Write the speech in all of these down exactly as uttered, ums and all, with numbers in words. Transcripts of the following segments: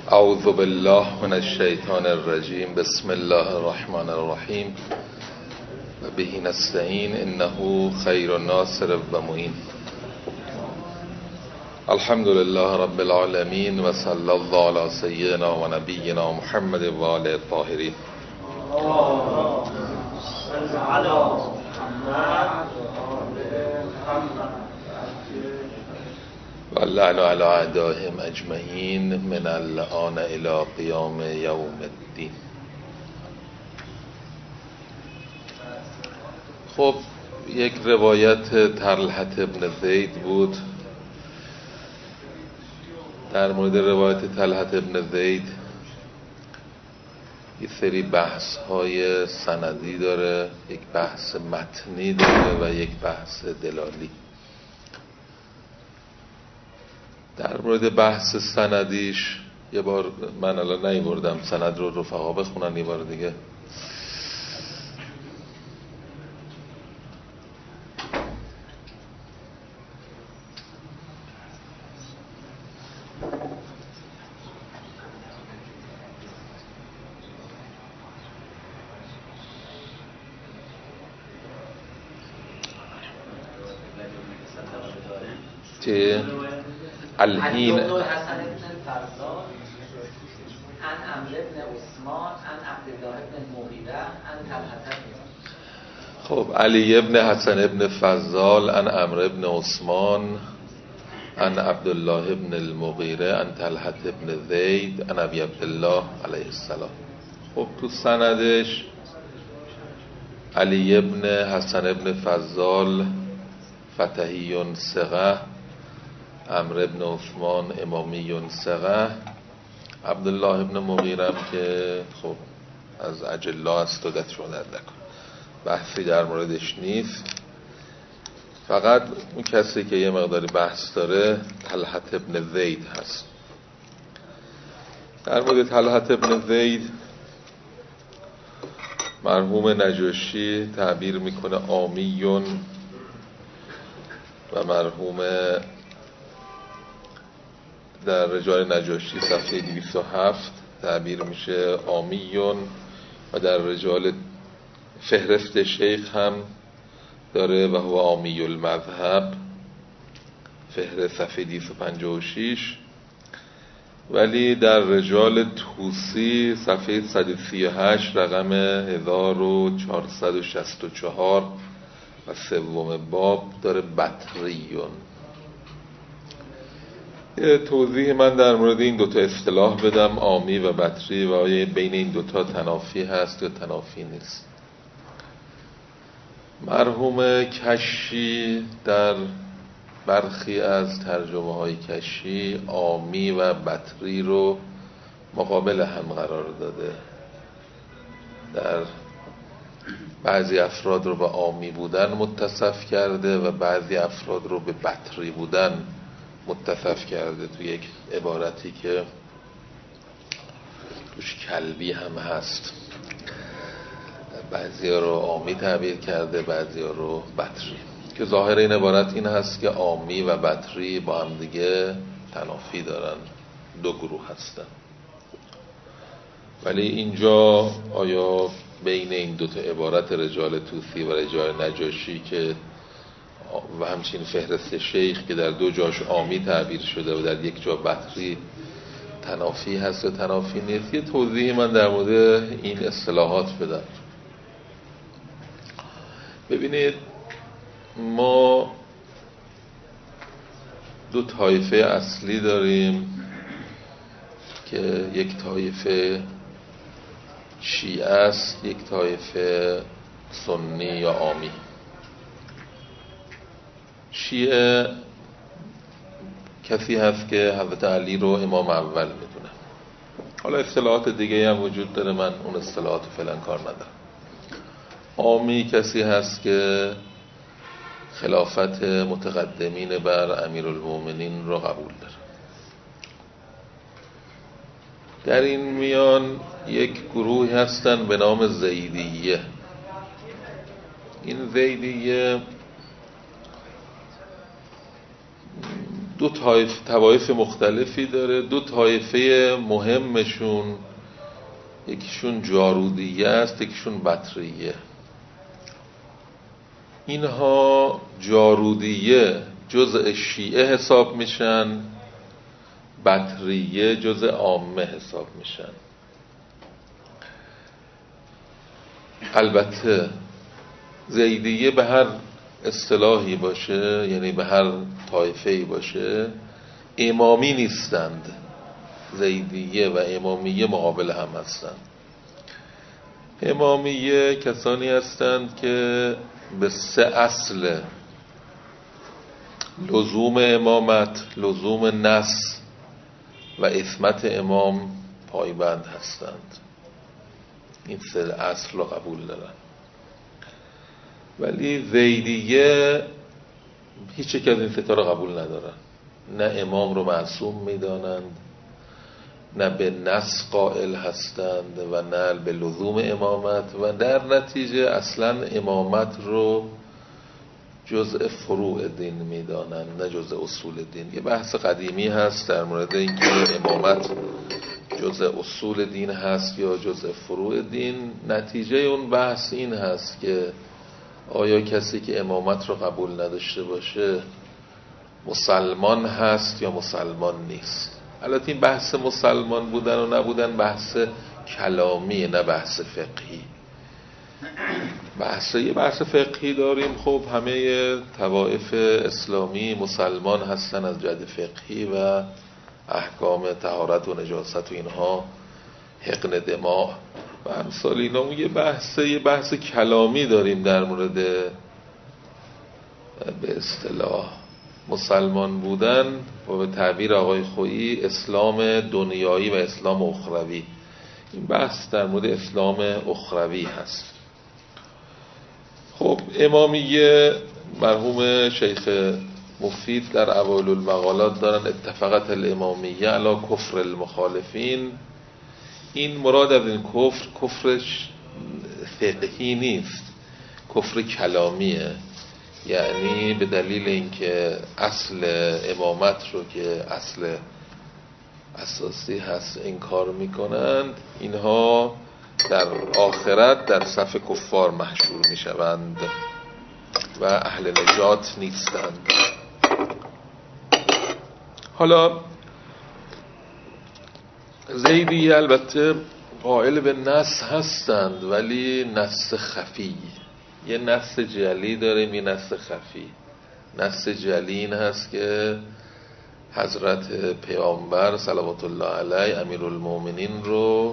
اعوذ بالله من الشیطان الرجیم. بسم الله الرحمن الرحیم و به نستعین انه خیر ناصر و معین. الحمد لله رب العالمین و صلی الله علی سیدنا و نبینا محمد و آله الطاهرین. و اللعن علی اعدائهم اجمعین من الآن الی قیام یوم الدین. خب یک روایت طلحة ابن زید بود. در مورد روایت طلحة ابن زید یک سری بحث های سندی داره، یک بحث متنی داره و یک بحث دلالی. در مورد بحث سندیش یه بار من الان نیوردم سند رو، رفقا بخونن یه بار دیگه. که الهین حسن ابن الفضال عن عمرو بن عثمان عن عبدالله بن المغیره عن طلحة. خب علی ابن حسن ابن فضال عن عمرو بن عثمان عن عبدالله بن المغیره عن طلحة ابن زید عن ابی عبدالله علیه السلام. خب تو سندش علی ابن حسن ابن فضال فتحی ثقه، عمرو ابن عثمان امامی ثقه، عبدالله ابن مغیره که خب از اجلا است و دست شما درد نکن، بحثی در موردش نیست. فقط اون کسی که یه مقداری بحث داره طلحة ابن زید هست. در مورد طلحة ابن زید مرحوم نجاشی تعبیر میکنه آمیون و مرحوم در رجال نجاشی صفحه دویست و هفت تعبیر میشه آمیون و در رجال فهرست شیخ هم داره و هو آمی المذهب فهرست صفحه دویست و پنجاه و شش. ولی در رجال توسی صفحه صد و سی و هشت رقم هزار و چهارصد و شصت و چهار و سوم باب داره بطریون. یه توضیح من در مورد این دوتا اصطلاح بدم، آمی و بطری، و آیا بین این دوتا تنافی هست یا تنافی نیست. مرحوم کشی در برخی از ترجمه های کشی آمی و بطری رو مقابل هم قرار داده. در بعضی افراد رو به آمی بودن متصف کرده و بعضی افراد رو به بطری بودن متصف کرده تو یک عبارتی که توش کلبی هم هست. بعضی ها رو آمی تعبیر کرده، بعضی ها رو بطری، که ظاهر این عبارت این هست که آمی و بطری با هم دیگه تنافی دارن، دو گروه هستن. ولی اینجا آیا بین این دوتا عبارت رجال توسی و رجال نجاشی که و همچین فهرست شیخ که در دو جاش آمی تعبیر شده و در یک جا بطری تنافی هست و تنافی نیست، یه توضیحی من در مورد این اصطلاحات بدم. ببینید، ما دو طایفه اصلی داریم که یک طایفه شیعه است، یک طایفه سنی یا عامی. شیعه کسی هست که حضرت علی رو امام اول میدونه. حالا اصطلاحات دیگه هم وجود داره، من اون اصطلاحات فعلا کار ندارم. عامی کسی هست که خلافت متقدمین بر امیرالمومنین رو قبول داره. در این میان یک گروه هستن به نام زیدیه. این زیدیه دو طایف طوایف مختلفی داره. دو طایفه مهمشون، یکیشون جارودیه است، یکیشون بطریه. اینها جارودیه جزء شیعه حساب میشن، بطریه جزء عامه حساب میشن. البته زیدیه به هر اصطلاحی باشه، یعنی به هر طایفه‌ای باشه، امامی نیستند. زیدیه و امامیه مقابل هم هستند. امامیه کسانی هستند که به سه اصل لزوم امامت، لزوم نص و عصمت امام پایبند هستند. این سه اصل رو قبول دارن. ولی زیدیه هیچ یک از این سه تا رو قبول ندارن. نه امام رو معصوم میدانند، نه به نص قائل هستند و نه به لزوم امامت، و در نتیجه اصلا امامت رو جزء فروع دین میدانند، نه جزء اصول دین. یه بحث قدیمی هست در مورد اینکه امامت جزء اصول دین هست یا جزء فروع دین. نتیجه اون بحث این هست که آیا کسی که امامت رو قبول نداشته باشه مسلمان هست یا مسلمان نیست. البته این بحث مسلمان بودن و نبودن بحث کلامی، نه بحث فقهی. بحث یه بحث فقهی داریم. خب همه طوائف اسلامی مسلمان هستن از جهت فقهی و احکام طهارت و نجاست و اینها، حقن دماء و امثال اینا. یه بحث یه بحث کلامی داریم در مورد به اصطلاح مسلمان بودن و به تعبیر آقای خویی اسلام دنیایی و اسلام اخروی. این بحث در مورد اسلام اخروی هست. خب امامیه، مرحوم شیخ مفید در اوایل المقالات دارن اتفقت الامامیه علی کفر المخالفین. این مراد از این کفر کفرش فقهی نیست، کفر کلامیه. یعنی به دلیل اینکه اصل امامت رو که اصل اساسی هست انکار میکنند، اینها در آخرت در صف کفار محشور میشوند و اهل نجات نیستند. حالا زیدی البته قائل به نص هستند، ولی نص خفی. یه نص جلی داریم، یه نص خفی. نص جلی این هست که حضرت پیامبر صلوات الله علیه امیرالمومنین رو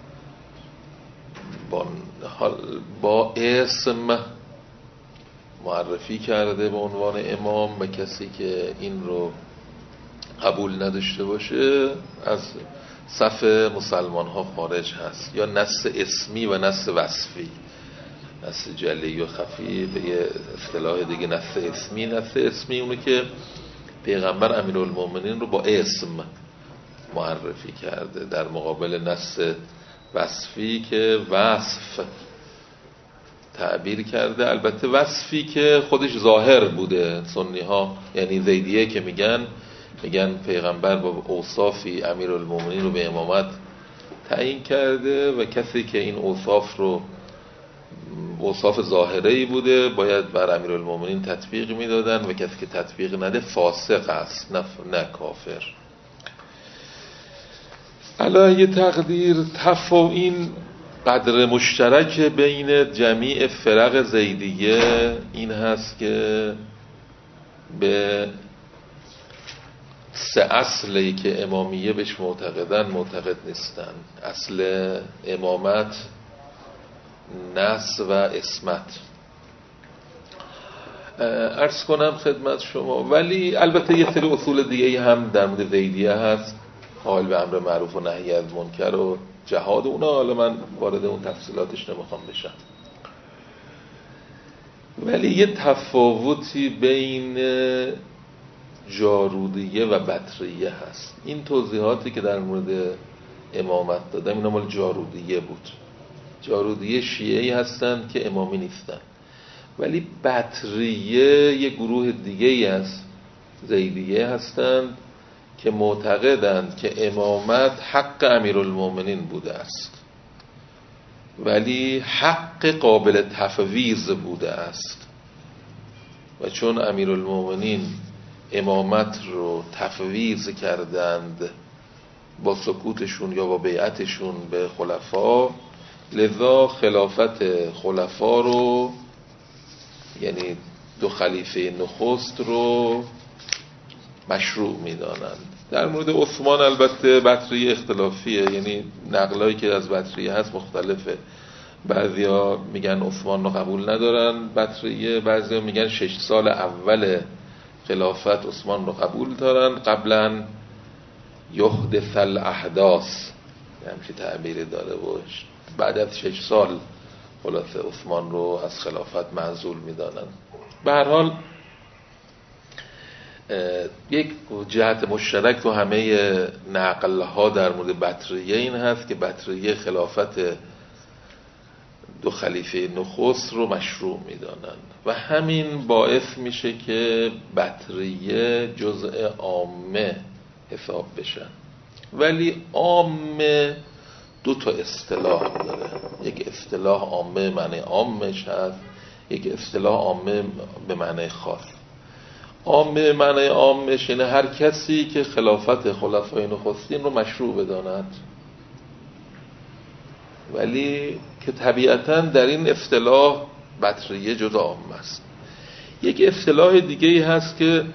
با, با اسم معرفی کرده به عنوان امام و کسی که این رو قبول نداشته باشه از صف مسلمان ها خارج هست. یا نص اسمی و نص وصفی، نص جلی و خفی. به یه اصطلاح دیگه نص اسمی. نص اسمی اونه که پیغمبر امیرالمومنین رو با اسم معرفی کرده در مقابل نص وصفی که وصف تعبیر کرده. البته وصفی که خودش ظاهر بوده. سنی ها یعنی زیدیه که میگن میگن پیغمبر با اوصافی امیرالمومنین رو به امامت تعیین کرده و کسی که این اوصاف رو اوصاف ظاهری بوده باید بر امیرالمومنین تطبیق میدادن و کسی که تطبیق نده فاسق است، نه, نه کافر. علی تقدیر تفاوت این قدر مشترک بین جمیع فرق زیدیه این هست که به سه اصلی که امامیه بهش معتقدن معتقد نیستن. اصل امامت، نص و عصمت. عرض کنم خدمت شما، ولی البته یه سری اصول دیگه هم در مورد زیدیه هست، قائل به امر معروف و نهی از منکر و جهاد. اونا حالا من وارد اون تفصیلاتش نمیخوام بشم. ولی یه تفاوتی بین جارودیه و بطریه هست. این توضیحاتی که در مورد امامت دادم اینا مال جارودیه بود. جارودیه شیعی هستن که امامی نیستن. ولی بطریه یه گروه دیگه ای هست زیدیه هستند که معتقدند که امامت حق امیرالمومنین بوده است، ولی حق قابل تفویض بوده است و چون امیرالمومنین امامت رو تفویض کردند با سکوتشون یا با بیعتشون به خلفا، لذا خلافت خلفا رو، یعنی دو خلیفه نخست رو مشروع میدانند. در مورد عثمان البته بطریه اختلافیه، یعنی نقلایی که از بطریه هست مختلفه. بعضیا میگن عثمان رو قبول ندارن بطریه، بعضیا میگن شش سال اول خلافت عثمان رو قبول دارن، قبلا یحدث الاحداث همچین تعبیری داره و بعد از شش سال خلاصه عثمان رو از خلافت معزول میدانن. به هر حال یک جهت مشترک تو همه نقل‌ها در مورد بطریه این هست که بطریه خلافت دو خلیفه نخست رو مشروع میدانن و همین باعث میشه که بطریه جزء عامه حساب بشن. ولی عامه دو تا اصطلاح داره، یک اصطلاح عامه معنی عامش هست، یک اصطلاح عامه به معنی خاص. عامه معنی عامش یعنی هر کسی که خلافت خلفای نخستین رو مشروع بداند، ولی که طبیعتاً در این اصطلاح بطریه جزء عامه است. یک اصطلاح دیگه ای هست که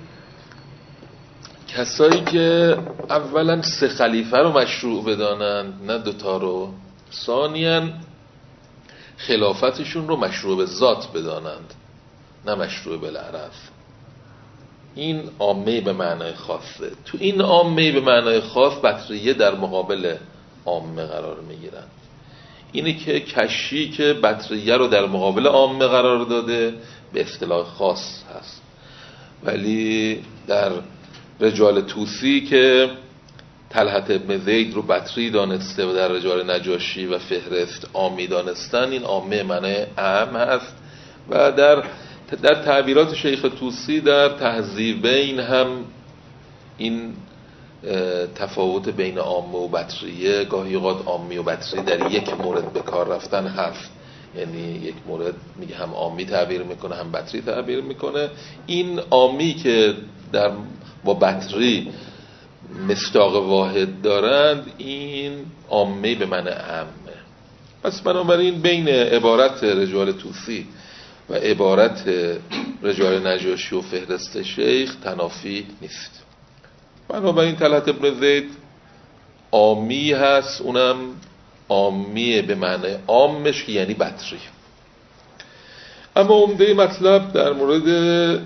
کسایی که اولا سه خلیفه رو مشروع بدانند نه دوتا رو، ثانیاً خلافتشون رو مشروع به ذات بدانند نه مشروع بالعرض. این عامه به معنای خاصه. تو این عامه به معنای خاص بطریه در مقابل عامه قرار میگیرن. اینه که کشی که بطریه رو در مقابل عامه قرار داده به اصطلاح خاص هست. ولی در رجال توسی که طلحت ابن زید رو بطری دانسته و در رجال نجاشی و فهرست عامی دانستن، این عامه معنی عام هست. و در در تعبیرات شیخ توسی در تهذیبین هم این تفاوت بین عامه و بطریه، گاهی اوقات عامی و بطری در یک مورد به کار رفتن هست، یعنی یک مورد میگه هم عامی تعبیر میکنه هم بطری تعبیر میکنه. این عامی که در با بطری مصداق واحد دارند این عامی به معنی عامه. پس بنابراین بین عبارت رجال توسی و عبارت رجال نجاشی و فهرست شیخ تنافی نیست. بنابراین طلحت ابن زید عامی هست، اونم عامی به معنی عامش که یعنی بطری. اما عمده مطلب در مورد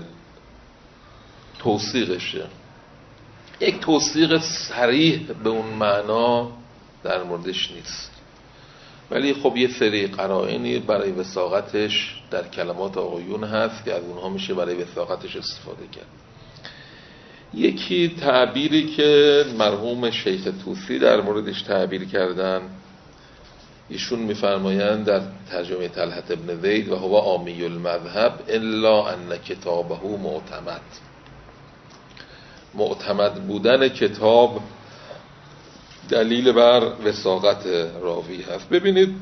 توثیقشه. یک توثیق صریح به اون معنا در موردش نیست، ولی خب یه سری قرائنی برای وثاقتش در کلمات آقایون هست که از اونها میشه برای وثاقتش استفاده کرد. یکی تعبیری که مرحوم شیخ توسی در موردش تعبیر کردن، ایشون میفرمایند در ترجمه طلحت ابن زید و هو عامی المذهب الا ان کتابه معتمد. معتمد بودن کتاب دلیل بر وثاقت راوی هست. ببینید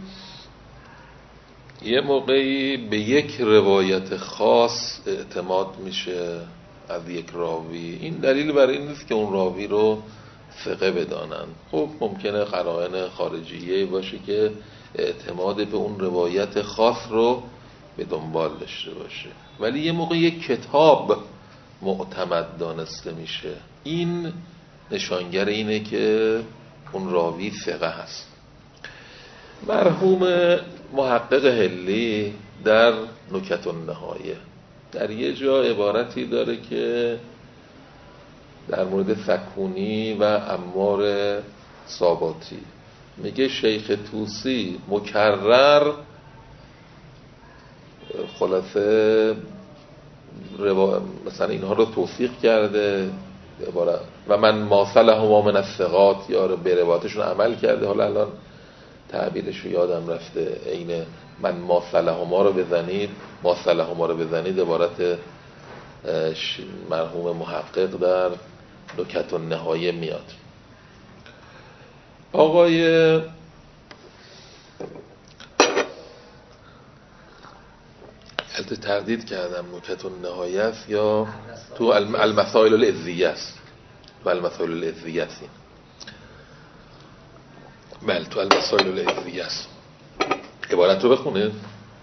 یه موقعی به یک روایت خاص اعتماد میشه از یک راوی، این دلیل بر این نیست که اون راوی رو ثقه بدانن. خب ممکنه قرائن خارجیه باشه که اعتماد به اون روایت خاص رو به دنبال داشته باشه، ولی یه موقع یک کتاب معتمد دانسته میشه، این نشانگر اینه که اون راوی ثقه هست. مرحوم محقق حلی در نکت النهایه در یه جا عبارتی داره که در مورد سکونی و عمار ساباتی میگه شیخ توسی مکرر خلاصه روا... مثلا اینها رو توثیق کرده عبارت و من ماثلهما من الثقات، یا به روایتشون عمل کرده. حالا الان تعبیرش رو یادم رفته، عین من ماثلهما رو بزنید ماثلهما رو بزنید عبارت مرحوم محقق در نکت النهایه میاد. آقای البته تردید کردم نکت النهایه است یا تو المسائل العزیه است و المسائل العزیه است. بله تو المسائل العزیه است. عبارت رو بخونه. الامامیت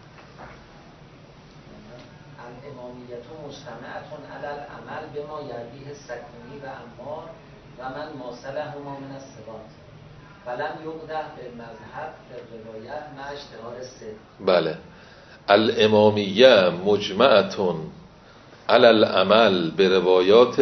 مجتمعتون علی العمل بما یرویه سکونی و عمار و من ماثلهما من الثقات فلم یقدح بالمذهب بالروایه مع اشتهار الصدق. بله الامامیه مجمعتون علی العمل به روایات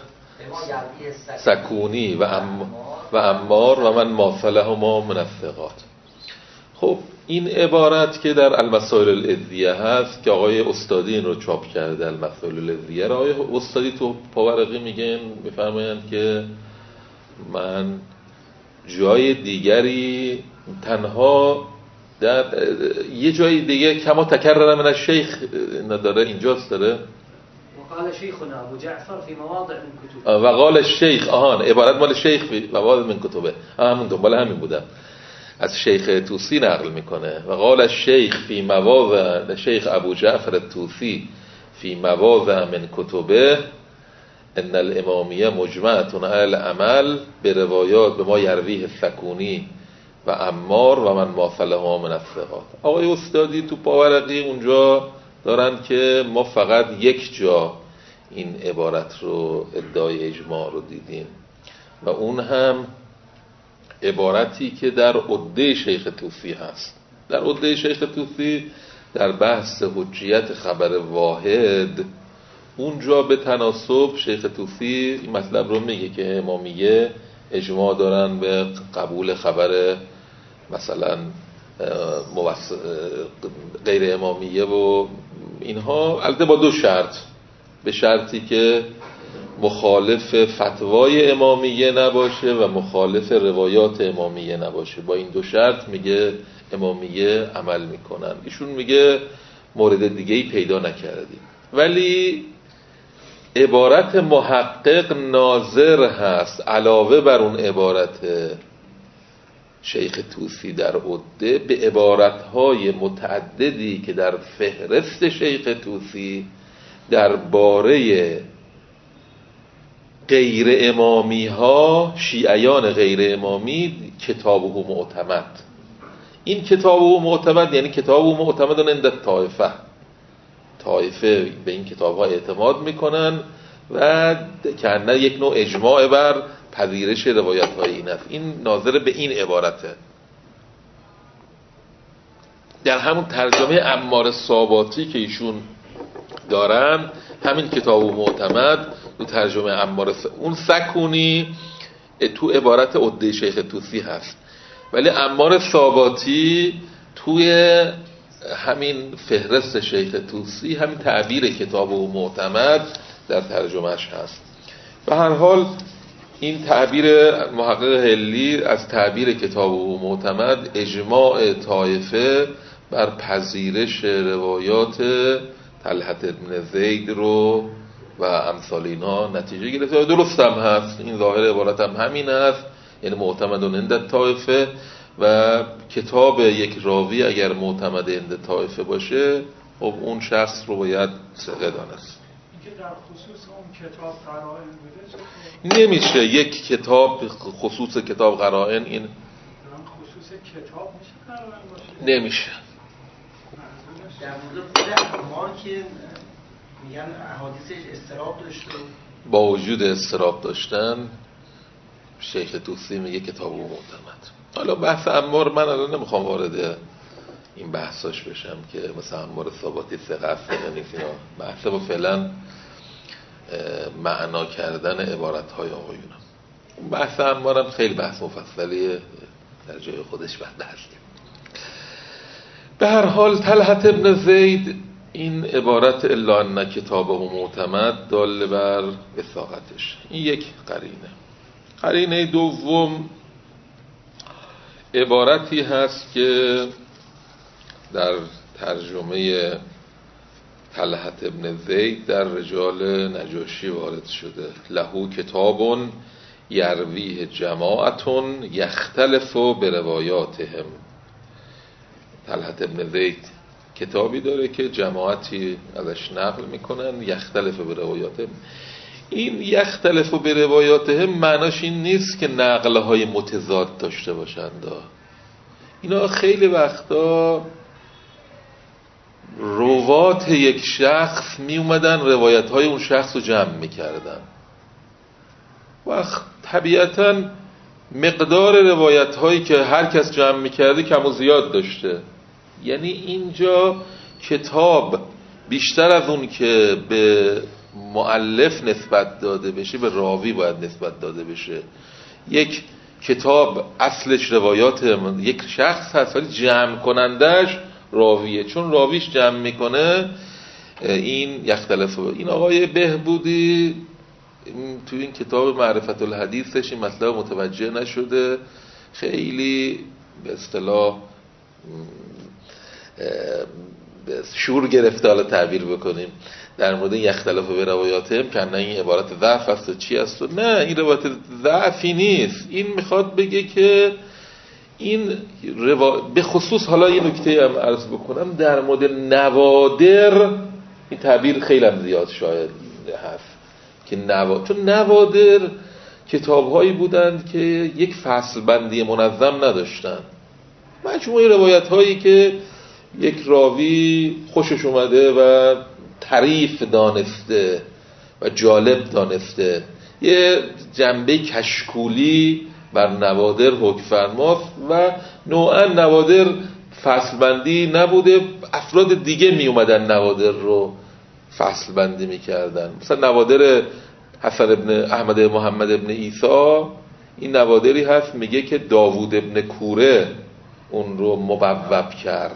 سکونی و ام و عمار و من ماثلهما من الثقات. خب این عبارت که در المسائل العزیه هست که آقای استادی این رو چاپ کرده، المسائل العزیه را آقای استادی تو پاورقی میگن میفرمایند که من جای دیگری تنها در یه جای دیگه کما تکرر من الشیخ نداره اینجاست داره وقال شیخنا ابو جعفر فی مواضع من کتب وقال الشیخ آهان عبارت مال شیخ فی مواضع من کتبه همون دنبال همین بودم از شیخ توسی نقل میکنه وقال الشیخ فی مواضع شیخ ابو جعفر التوسی فی مواضع من کتبه ان الامامیه مجمعتون علی العمل به روایات به ما یرویه سکونی و عمار و من ماثلهما من الثقات. آقای استادی تو پاورقی اونجا دارن که ما فقط یک جا این عبارت رو ادعای اجماع رو دیدیم و اون هم عبارتی که در عده شیخ توسی هست. در عده شیخ توسی در بحث حجیت خبر واحد اونجا به تناسب شیخ توسی این مطلب رو میگه که امامیه اجماع دارن به قبول خبر مثلا غیر امامیه و اینها، البته با دو شرط، به شرطی که مخالف فتوای امامیه نباشه و مخالف روایات امامیه نباشه. با این دو شرط میگه امامیه عمل میکنن. ایشون میگه مورد دیگه‌ای پیدا نکردیم، ولی عبارت محقق ناظر هست علاوه بر اون عبارت شیخ توسی در عده به عبارتهای متعددی که در فهرست شیخ توسی درباره غیر امامی ها، شیعیان غیر امامی، کتابه معتمد. این کتابه معتمد یعنی کتابه معتمد عند طائفه، طائفه به این کتاب ها اعتماد میکنن و کنه یک نوع اجماع بر پذیرش روایت های این است. این ناظر به این عبارته. در همون ترجمه عمار ساباتی که ایشون دارن، همین کتاب معتمد تو ترجمه عمار س... اون سکونی تو عبارت عده شیخ توسی هست، ولی عمار ساباتی توی همین فهرست شیخ توسی همین تعبیر کتاب معتمد در ترجمهش هست. به هر حال این تعبیر محقق هلی از تعبیر کتاب معتمد اجماع طائفه بر پذیرش روایات طلحت بن زید رو و امثال اینها نتیجه گرفته. درست هم هست، این ظاهر عبارت هم همین هست، یعنی معتمد عند طائفه و کتاب یک راوی اگر معتمد عند طائفه باشه خب اون شخص رو باید ثقه دانست. اینکه در خصوص اون کتاب قرائن بوده نمیشه یک کتاب خصوص کتاب قرائن این خصوص کتاب میشه قرائن باشه؟ نمیشه. در مورد خود عمار که میگن احادیثش اضطراب داشته با وجود اضطراب داشتن شیخ توسی میگه کتاب معتمد. حالا بحث عمار من الان نمیخوام وارد این بحثاش بشم که مثلا عمار ثابتی ثقه است یا نیست، اینا بحث با فعلا معنا کردن عبارت‌های آقایونم. بحث عمارم خیلی بحث مفصلیه، در جای خودش بنده هستیم. به هر حال طلحت ابن زید این عبارت الا ان کتابه معتمد دال بر وثاقتش، این یک قرینه. قرینه دوم عبارتی هست که در ترجمه طلحة ابن زید در رجال نجاشی وارد شده. لهو کتابون یرویه جماعتون یختلف به روایاتهم. طلحة ابن زید کتابی داره که جماعتی ازش نقل میکنن، یختلف به روایاتهم. این یختلف به روایاتهم معناش این نیست که نقلهای متضاد داشته باشند. اینا خیلی وقتا روات یک شخص می اومدن روایت های اون شخص رو جمع می کردن و طبیعتا مقدار روایت هایی که هر کس جمع می کرده کم و زیاد داشته. یعنی اینجا کتاب بیشتر از اون که به مؤلف نسبت داده بشه به راوی باید نسبت داده بشه. یک کتاب اصلش روایات یک شخص هست ولی جمع کنندش راویه، چون راویش جمع میکنه این یختلف. این آقای بهبودی تو این کتاب معرفت الحدیثش این مطلب متوجه نشده، خیلی به اصطلاح شور گرفته، حالا تعبیر بکنیم در مورد یختلف به روایاتهم که نه این عبارت ضعف است و چی است و نه این روایت ضعفی نیست. این میخواد بگه که این روا... به خصوص حالا این نکته هم عرض بکنم در مورد نوادر این تعبیر خیلی هم زیاد شاید هست که نوا... چون نوادر کتاب‌هایی بودند که یک فصل بندی منظم نداشتن، مجموعه روایت هایی که یک راوی خوشش اومده و تعریف دانسته و جالب دانسته، یه جنبه کشکولی بر نوادر حکم فرماست و نوعا نوادر فصل بندی نبوده، افراد دیگه می اومدن نوادر رو فصل بندی می کردن. مثلا نوادر حسن ابن احمد محمد ابن عیسی، این نوادری هست میگه که داوود ابن کوره اون رو مبوب کرد.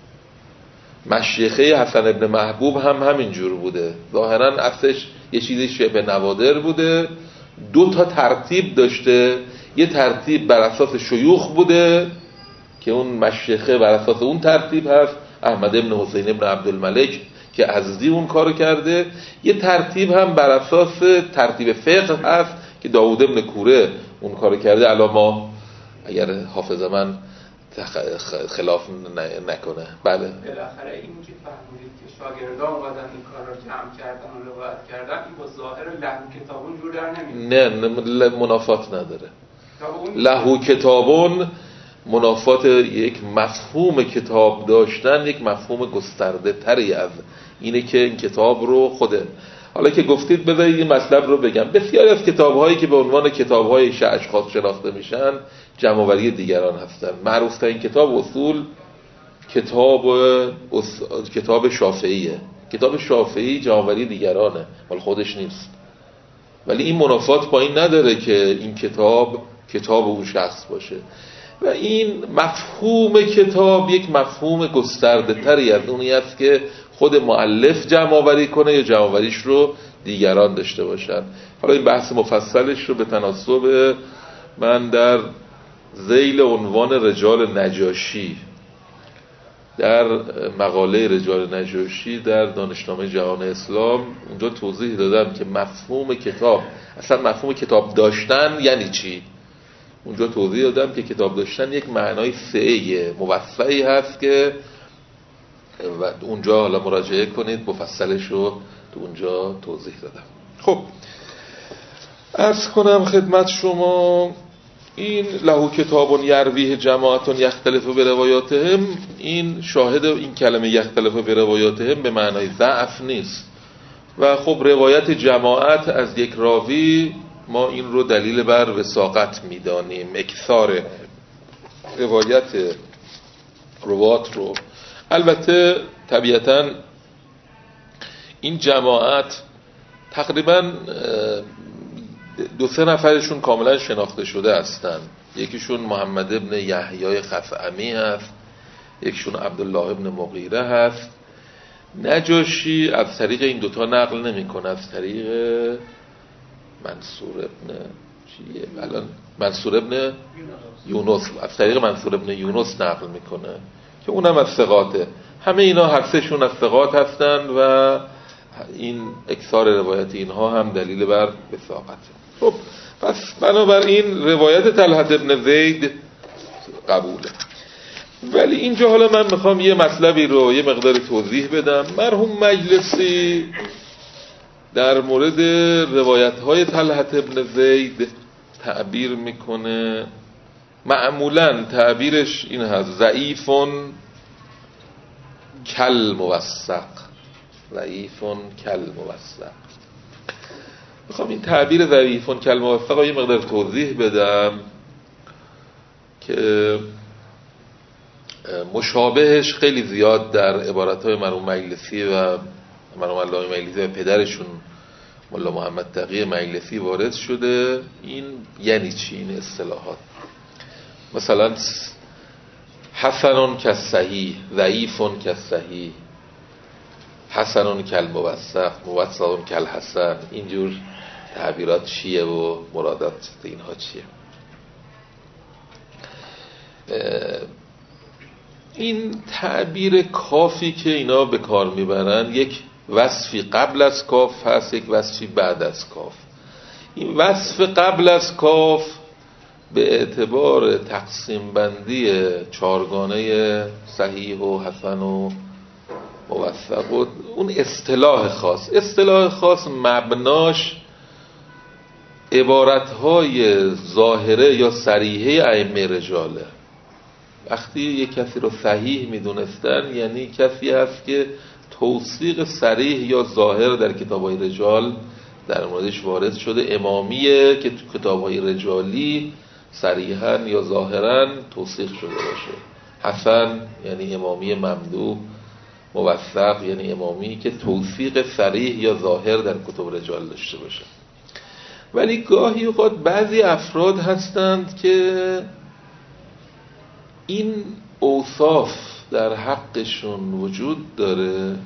مشیخه حسن ابن محبوب هم همینجور بوده، ظاهرا اصلش یه چیزی شبه نوادر بوده، دو تا ترتیب داشته، یه ترتیب بر اساس شیوخ بوده که اون مشیخه بر اساس اون ترتیب هست، احمد ابن حسین ابن عبدالملک که ازدی اون کارو کرده، یه ترتیب هم بر اساس ترتیب فقه هست که داوود ابن کوره اون کارو کرده. الان ما اگر حافظ من خلاف نکنه بله بالاخره این که فهمیدید که شاگردان اومدن این کار رو جمع کردن و روایت کردن، این با ظاهر لهو کتابون جور در نمیاد. نه منافات نداره. لهو کتابون منافات یک مفهوم کتاب داشتن، یک مفهوم گسترده تری از اینه که این کتاب رو خوده. حالا که گفتید بذارید این مطلب رو بگم. بسیاری از کتاب‌هایی که به عنوان کتاب‌های اشخاص شناخته میشن جمع‌آوری دیگران هستند. معروف‌ترین کتاب اصول کتاب اص... کتاب شافعیه. کتاب شافعی جمع‌آوری دیگرانه، مال خودش نیست. ولی این منافات با این نداره که این کتاب کتاب اون شخص باشه. و این مفهوم کتاب یک مفهوم گسترده تری از اونی است که خود مؤلف جمع آوری کنه یا جمع آوریش رو دیگران داشته باشن. حالا این بحث مفصلش رو به تناسب من در ذیل عنوان رجال نجاشی در مقاله رجال نجاشی در دانشنامه جهان اسلام اونجا توضیح دادم که مفهوم کتاب، اصلا مفهوم کتاب داشتن یعنی چی. اونجا توضیح دادم که کتاب داشتن یک معنای سعی موسعی هست که و اونجا حالا مراجعه کنید، مفصلش رو تو اونجا توضیح دادم. خب عرض کنم خدمت شما این لهو کتابون یرویه جماعتون یختلف به روایاتهم، این شاهد این کلمه یختلف به روایاتهم به معنای ضعف نیست. و خب روایت جماعت از یک راوی ما این رو دلیل بر وثاقت میدانیم، اکثار روایت روات رو. البته طبیعتا این جماعت تقریبا دو سه نفرشون کاملا شناخته شده هستن. یکیشون محمد ابن یحیی خثعمی هست، یکیشون عبدالله ابن مغیره هست. نجاشی از طریق این دوتا نقل نمی کنه، از طریق منصور ابن چیه الان منصور ابن یونس، از طریق منصور ابن یونس نقل میکنه که اونم از ثقاته. همه اینا هر سهشون از ثقات هستند و این اکثار روایت اینها هم دلیل بر وثاقت. خب پس بنابراین روایت طلحة ابن زید قبوله. ولی اینجا حالا من میخوام یه مطلبی رو یه مقدار توضیح بدم. مرحوم مجلسی در مورد روایت های طلحة ابن زید تعبیر میکنه، معمولا تعبیرش این هست: ضعیفون کل موثق، ضعیفون کل موثق. میخوام این تعبیر ضعیفون کل موثق رو یه مقدار توضیح بدم که مشابهش خیلی زیاد در عبارت‌های مرحوم مجلسی و مرحوم علامه مجلسی و پدرشون مولا محمد تقی مجلسی وارد شده. این یعنی چی این اصطلاحات؟ مثلا حسن کالصحیح، ضعیف کالصحیح، حسن کالموثق، موثق کالحسن. اینجور تعبیرات چیه و مرادات اینها چیه؟ این تعبیر کافی که اینا به کار میبرن، یک وصفی قبل از کاف هست، یک وصفی بعد از کاف. این وصف قبل از کاف به اعتبار تقسیم بندی چارگانه صحیح و حسن و موثق و اون اصطلاح خاص، اصطلاح خاص مبناش عبارتهای ظاهره یا صریحه ائمه رجاله. وقتی یک کسی رو صحیح میدونستن یعنی کسی هست که توثیق صریح یا ظاهر در کتاب‌های رجال در موردش وارد شده، امامیه که تو کتاب‌های رجالی صریحاً یا ظاهراً توثیق شده باشه. حسن یعنی امامی ممدوح، موثق یعنی امامی که توثیق صریح یا ظاهر در کتب رجال داشته باشه. ولی گاهی اوقات بعضی افراد هستند که این اوصاف در حقشون وجود داره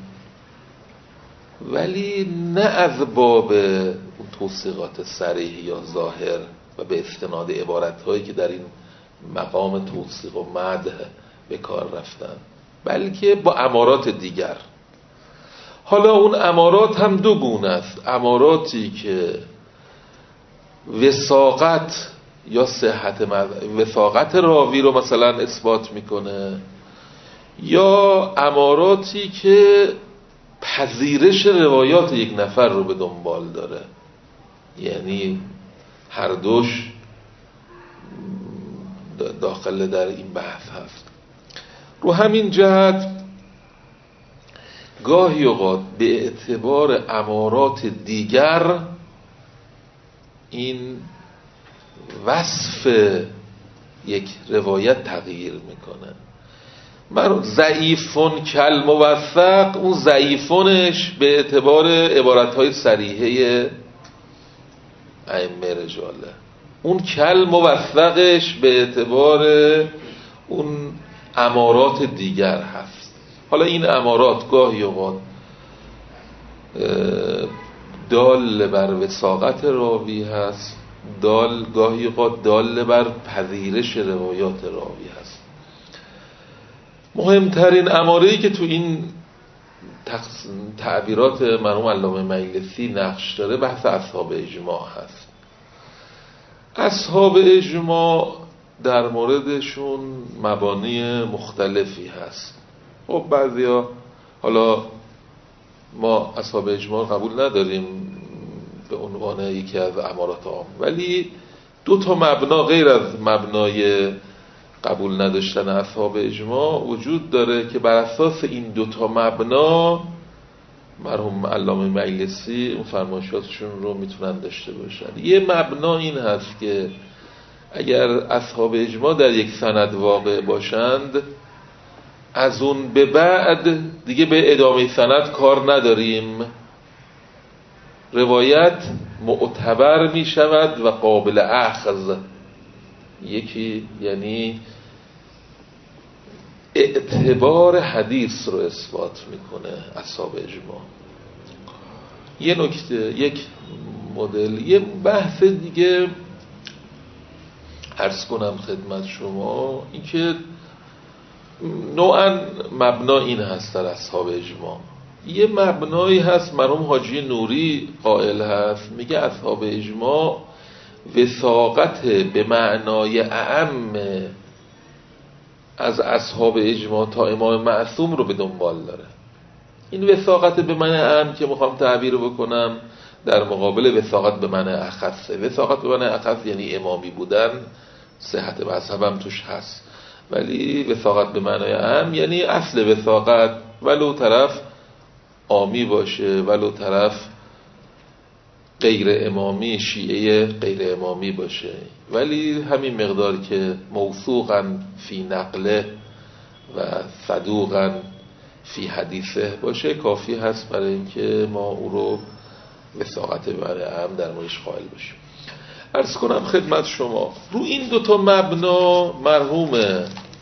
ولی نه از باب توثیقات صریح یا ظاهر و به استناد عبارت‌هایی که در این مقام توثیق و مدح به کار رفتن، بلکه با امارات دیگر. حالا اون امارات هم دو گونه است: اماراتی که وثاقت یا صحت وثاقت راوی رو مثلا اثبات میکنه، یا اماراتی که پذیرش روایات یک نفر رو به دنبال داره. یعنی هر دوش داخل در این بحث هست. رو همین جهت گاهی اوقات به اعتبار امارات دیگر این وصف یک روایت تغییر میکنه. من ضعیفون کل موثق، اون ضعیفونش به اعتبار عبارتهای صریحه ائمه رجاله، اون کل موثقش به اعتبار اون امارات دیگر هست. حالا این امارات گاهی اوقات دال بر وثاقت راوی هست، دال گاهی اوقات دال بر پذیرش روایات راوی هست. مهمترین اماره‌ای که تو این تعبیرات مرحوم علامه مجلسی نقش داره بحث اصحاب اجماع هست. اصحاب اجماع در موردشون مبانی مختلفی هست. خب بعضیا، حالا ما اصحاب اجماع قبول نداریم به عنوان یکی از امارات عام، ولی دو تا مبنا غیر از مبنای قبول نداشتن اصحاب اجماع وجود داره که بر اساس این دو تا مبنا مرحوم علامه مجلسی اون فرمایشاتشون رو میتونن داشته باشن. یه مبنا این هست که اگر اصحاب اجماع در یک سند واقع باشند، از اون به بعد دیگه به ادامه سند کار نداریم، روایت معتبر می شود و قابل اخذ. یکی یعنی اعتبار حدیث رو اثبات میکنه اصحاب اجماع. یه نکته، یک مدل، یه بحث دیگه عرض کنم خدمت شما، این که نوعا مبنا این هست در اصحاب اجماع. یه مبنایی هست مرحوم حاجی نوری قائل هست، میگه اصحاب اجماع وثاقت به معنای اعم از اصحاب اجماع تا امام معصوم رو به دنبال داره. این وثاقت به معنی اعم که میخوام تعبیر بکنم در مقابل وثاقت به معنی اخصه. وثاقت به معنی اخص یعنی امامی بودن، صحت مذهب هم توش هست، ولی وثاقت به معنای اعم یعنی اصل وثاقت ولو طرف عامی باشه، ولو طرف غیر امامی شیعه غیر امامی باشه، ولی همین مقدار که موثوقاً فی نقله و صدوقاً فی حدیثه باشه کافی هست برای اینکه ما او رو وثاقت برای هم در موردش قائل باشیم. عرض کنم خدمت شما رو این دوتا مبنا مرحوم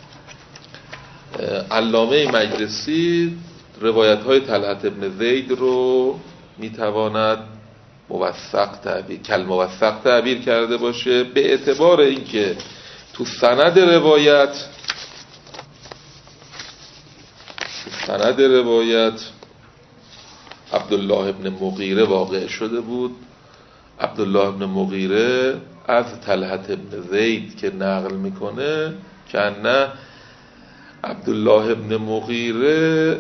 علامه مجلسی روایت های طلحة ابن زید رو میتواند موثق تعبیر کل موثق تعبیر کرده باشه، به اعتبار اینکه تو سند روایت تو سند روایت عبدالله ابن مغیره واقع شده بود. عبدالله ابن مغیره از طلحة ابن زید که نقل میکنه که نه عبدالله ابن مغیره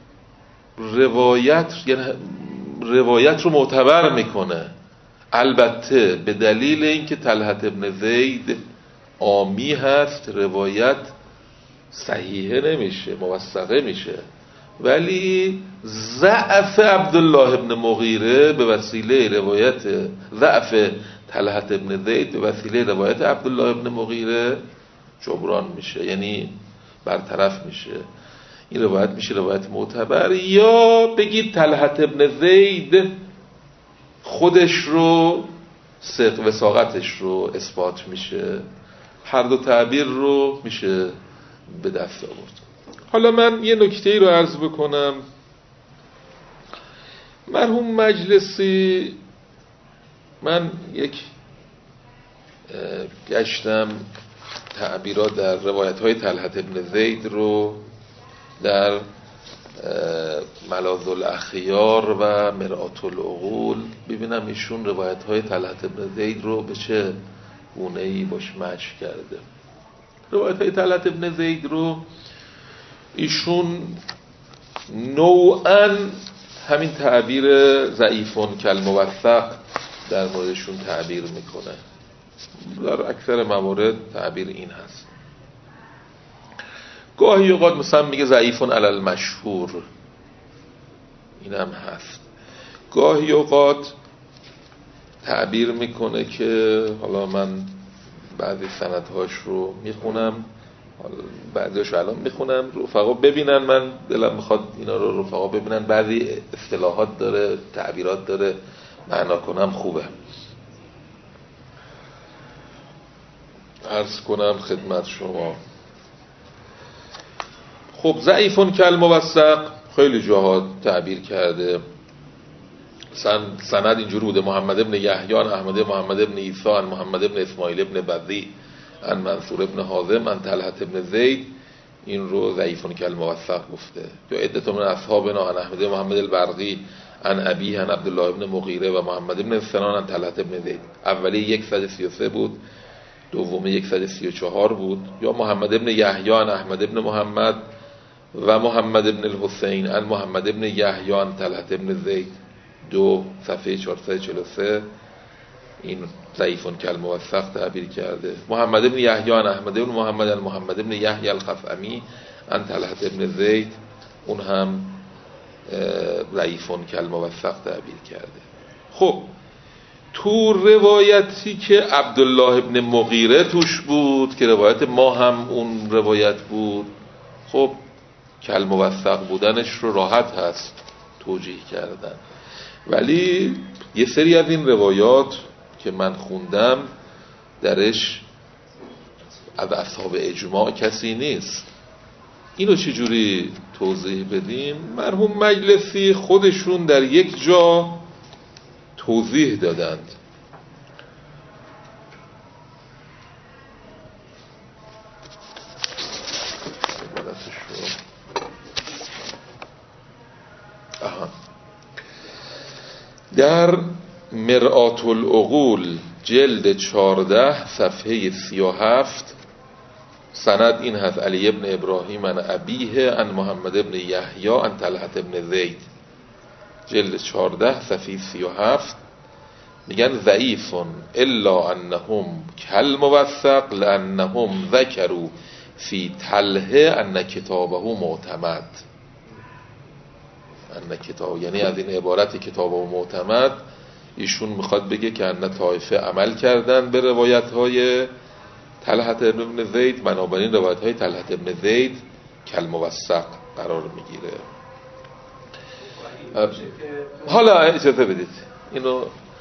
روایت یعنی روایت رو معتبر میکنه، البته به دلیل اینکه طلحة ابن زید عامی هست روایت صحیحه نمیشه، موثقه میشه، ولی ضعف عبدالله ابن مغیره به وسیله روایت ضعف طلحة ابن زید به وسیله روایت عبدالله ابن مغیره جبران میشه، یعنی برطرف میشه. این روایت میشه روایت معتبر، یا بگید طلحة ابن زید خودش رو صدق وثاقتش رو اثبات میشه. هر دو تعبیر رو میشه به دست آورد. حالا من یه نکته‌ای رو عرض بکنم. مرحوم مجلسی من یک گشتم تعبیرات در روایت های طلحة ابن زید رو در ملاذ الاخیار و مرآت العقول ببینم ایشون روایت های طلحة ابن زید رو به چه گونه‌ای باش مچ کرده. روایت های طلحة ابن زید رو ایشون نوعاً همین تعبیر ضعیفون کل موثق در موردشون تعبیر میکنه. در اکثر موارد تعبیر این هست. گاهی اوقات مثلا میگه ضعیفون علی المشهور، این هم هست. گاهی اوقات تعبیر میکنه که حالا من بعضی سندهاش رو میخونم، بعضیش رو الان میخونم رفقا ببینن، من دلم میخواد اینا رو رفقا ببینن، بعضی اصطلاحات داره تعبیرات داره معنا کنم خوبه. عرض کنم خدمت شما خب ضعیفون کل موثق خیلی جاها تعبیر کرده. مثلا سند اینجوری بوده: محمد ابن یحیی عن احمد محمد ابن عیسی عن محمد ابن اسماعیل ابن بذی عن منصور ابن حازم عن طلحة ابن زید. این رو ضعیفون کل موثق گفته. یا عدت من اصحابنا عن احمد محمد البرقی عن ابی عن عبدالله ابن مغیره و محمد ابن سنان عن طلحة ابن زید. اولی صد و سی و سه بود، دومی صد و سی و چهار بود. یا محمد ابن یحیی عن احمد ابن محمد و محمد ابن الحسین عن محمد ابن یحیی عن طلحة ابن زید، دو صفحه چهارصد و چهل و سه. این ضعیفون کل موثق تعبیر کرده. محمد ابن یحیی عن احمد ابن محمد عن محمد ابن یحیی الخثعمی عن طلحة ابن زید، اون هم ضعیفون کل موثق تعبیر کرده. خب تو روایتی که عبدالله ابن مغیره توش بود که روایت ما هم اون روایت بود، خب کل موثق بودنش رو راحت هست توجیه کردن، ولی یه سری از این روایات که من خوندم درش از اصحاب اجماع کسی نیست. اینو چجوری توضیح بدیم؟ مرحوم مجلسی خودشون در یک جا توضیح دادند. در مرآت العقول جلد چهارده صفحه سی و هفت سند این هست: علی ابن ابراهیم عن ابیه عن محمد ابن یحیی عن طلحه ابن زید. جلد چهارده صفحه سی و هفت میگن ضعیفون الا انهم کل موثق لانهم ذکروا فی طلحه ان کتابه معتمد. ان کتاب یعنی از این عبارت کتابه معتمد ایشون میخواد بگه که ان طایفه عمل کردن به روایت های طلحه ابن زید، بنابراین روایت های طلحه ابن زید کل موثق قرار میگیره. حالا اجازه بدید اینو،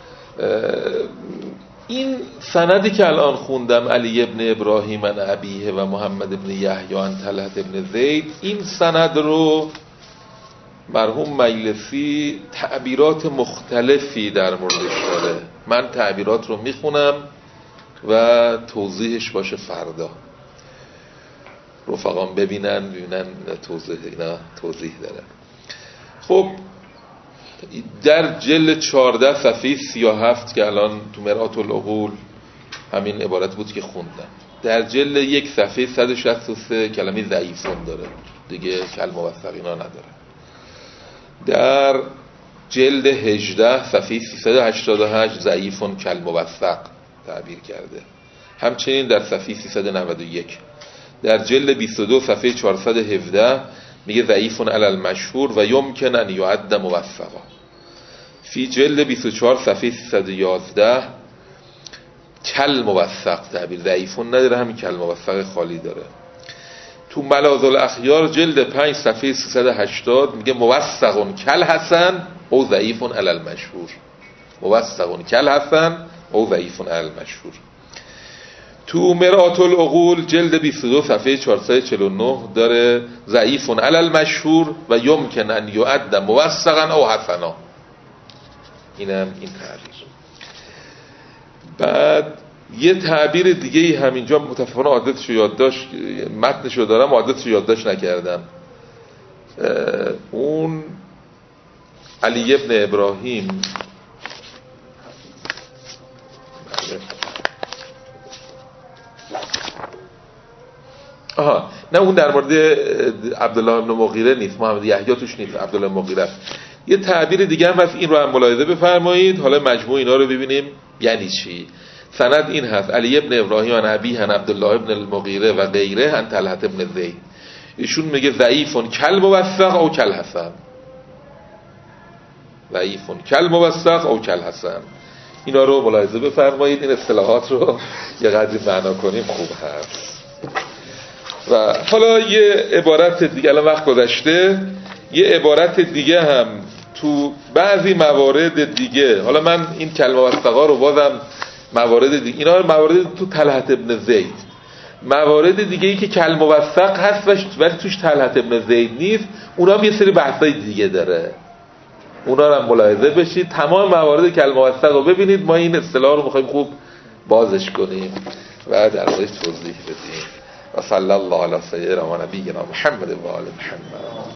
این سندی که الان خوندم علی ابن ابراهیم عن ابیه و محمد ابن یحیی عن طلحه ابن زید، این سند رو مرحوم مجلسی تعبیرات مختلفی در موردش داره. من تعبیرات رو میخونم و توضیحش باشه فردا رفقام ببینن ببینن توضیح اینا توضیح داره. خب در جلد چهارده صفحه سی و هفت که الان تو مرآت العقول همین عبارت بود که خوندم، در جلد یک صفحه صد و شصت و سه کلمه ضعیفون داره دیگه، کل موثق اینا نداره. در جلد هجده صفحه سیصد و هشتاد و هشت ضعیفون کل موثق تعبیر کرده. همچنین در صفحه سیصد و نود و یک در جلد بیست و دو صفحه چهارصد و هفده میگه ضعیفون علی المشهور و یمکن ان یعد موثقا. فی جلد بیست و چهار صفحه سیصد و یازده کل موثق تعبیر، ضعیفون نداره، همین کل موثق خالی داره. تو ملاذ الاخیار جلد پنج صفحه سیصد و هشتاد میگه موثقون کل حسن او ضعیفون علی المشهور. موثقون کل حسن او ضعیفون علی المشهور. تو مرآت العقول جلد بیست و دو صفحه چهارصد و چهل و نه داره ضعیفون علی المشهور و یمکن ان یعد موثقا او حسنا. اینم این تعبیر. بعد یه تعبیر دیگه ای همینجا متفقانه عادتشو یادداشت، متنشو دارم عادتشو یادداشت نکردم. اون علی ابن ابراهیم آها نه اون در مورد عبدالله ابن مغیره نیست، محمد یحیی توش نیست، عبدالله مغیره. یه تعبیر دیگه هم هست، این رو هم ملاحظه بفرمایید. حالا مجموع اینا رو ببینیم یعنی چی. سند این هست: علی ابن ابراهیم عن ابیه عن عبدالله ابن المغیره و غیره عن طلحه ابن زید. ایشون میگه ضعیفون کل موثق او کل حسن. ضعیفون کل موثق او کل حسن. اینا رو ملاحظه بفرمایید. این اصطلاحات رو یه قدری معنا کنیم خوب هست. و حالا یه عبارت دیگه، الان وقت گذشته، یه عبارت دیگه هم تو بعضی موارد دیگه، حالا من این کلمه موثقا رو بازم موارد دیگه، اینا موارد تو طلحه ابن زید، موارد دیگه ای که کلمه موثق هست ولی توش طلحه ابن زید نیست، اونا هم یه سری بحثای دیگه داره، اونا رو هم ملاحظه بشید. تمام موارد کلمه موثق رو ببینید. ما این اصطلاح رو می‌خوایم خوب بازش کنیم و در موردش توضیح بدیم. و صلی الله علی سیدنا و نبینا محمد و آل محمد.